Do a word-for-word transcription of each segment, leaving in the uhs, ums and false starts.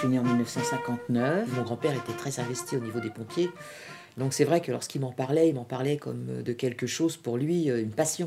suis née en mille neuf cent cinquante-neuf. Mon grand-père était très investi au niveau des pompiers. Donc c'est vrai que lorsqu'il m'en parlait, il m'en parlait comme de quelque chose pour lui, une passion.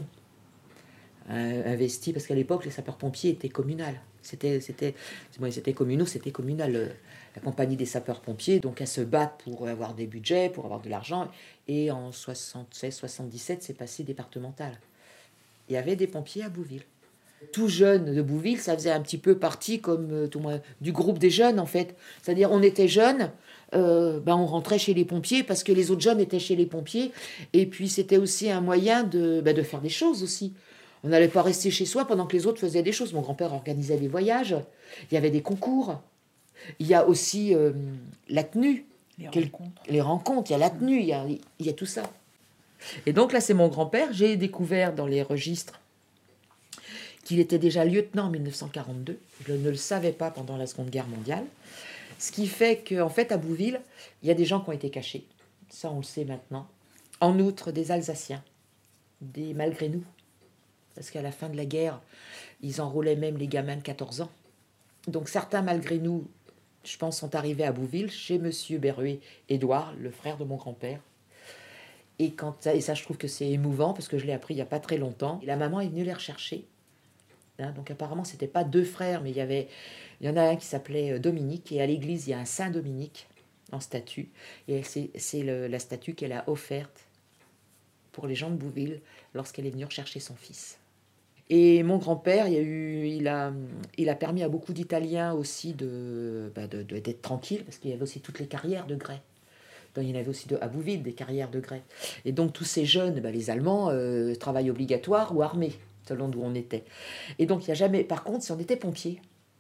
Euh, investi, parce qu'à l'époque, les sapeurs-pompiers étaient communales. C'était, c'était, bon, c'était communaux, c'était communal. Euh, la compagnie des sapeurs-pompiers, donc à se battre pour avoir des budgets, pour avoir de l'argent. Et en soixante-seize soixante-dix-sept, c'est passé départemental. Il y avait des pompiers à Bouville. Tout jeune de Bouville, ça faisait un petit peu partie comme euh, tout, du groupe des jeunes, en fait. C'est-à-dire, on était jeunes, euh, ben, on rentrait chez les pompiers parce que les autres jeunes étaient chez les pompiers. Et puis, c'était aussi un moyen de, ben, de faire des choses aussi. On n'allait pas rester chez soi pendant que les autres faisaient des choses. Mon grand-père organisait des voyages. Il y avait des concours. Il y a aussi euh, la tenue. Les Quel, rencontres. Les rencontres, il y a la tenue, il y a, il y a tout ça. Et donc là, c'est mon grand-père. J'ai découvert dans les registres qu'il était déjà lieutenant en mille neuf cent quarante-deux. Je ne le savais pas pendant la Seconde Guerre mondiale. Ce qui fait qu'en fait, à Bouville, il y a des gens qui ont été cachés. Ça, on le sait maintenant. En outre, des Alsaciens, des malgré nous. Parce qu'à la fin de la guerre, ils enrôlaient même les gamins de quatorze ans. Donc certains, malgré nous, je pense, sont arrivés à Bouville, chez monsieur Berruet Édouard, le frère de mon grand-père. Et, quand, et ça, je trouve que c'est émouvant, parce que je l'ai appris il n'y a pas très longtemps. Et la maman est venue les rechercher. Hein, donc apparemment, ce n'était pas deux frères, mais il y, avait, il y en a un qui s'appelait Dominique. Et à l'église, il y a un Saint Dominique en statue. Et c'est, c'est le, la statue qu'elle a offerte pour les gens de Bouville lorsqu'elle est venue rechercher son fils. Et mon grand-père, il, y a eu, il, a, il a permis à beaucoup d'Italiens aussi de, bah de, de, d'être tranquilles, parce qu'il y avait aussi toutes les carrières de grès. Donc, il y en avait aussi de, à Bouville des carrières de grès. Et donc tous ces jeunes, bah, les Allemands, euh, travail obligatoire ou armés, selon d'où on était. Et donc il n'y a jamais, par contre, si on était pompiers,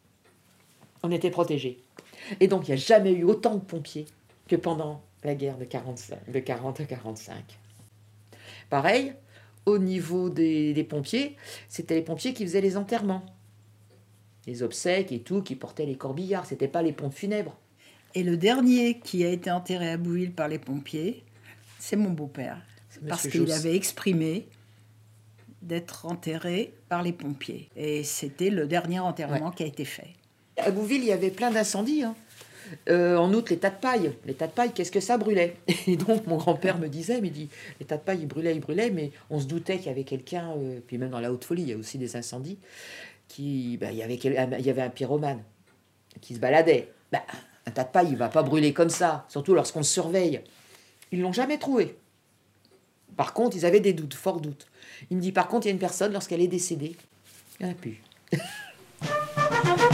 on était protégés. Et donc il n'y a jamais eu autant de pompiers que pendant la guerre de quarante-cinq, de quarante à quarante-cinq. Pareil, au niveau des, des pompiers, c'était les pompiers qui faisaient les enterrements, les obsèques et tout, qui portaient les corbillards. C'était pas les pompes funèbres. Et le dernier qui a été enterré à Bouville par les pompiers, c'est mon beau-père. Parce qu'il avait exprimé d'être enterré par les pompiers. Et c'était le dernier enterrement ouais. qui a été fait. À Bouville, il y avait plein d'incendies. Hein. Euh, en outre, les tas de paille. Les tas de paille, qu'est-ce que ça brûlait? Et donc, mon grand-père me disait, mais dit, les tas de paille, ils brûlaient, ils brûlaient, mais on se doutait qu'il y avait quelqu'un, euh, puis même dans la Haute-Folie, il y a aussi des incendies, qui, ben, il, y avait, il y avait un pyromane qui se baladait. Ben, un tas de paille, il ne va pas brûler comme ça, surtout lorsqu'on le surveille. Ils ne l'ont jamais trouvé. Par contre, ils avaient des doutes, forts doutes. Il me dit, par contre, il y a une personne, lorsqu'elle est décédée, il n'y en a plus.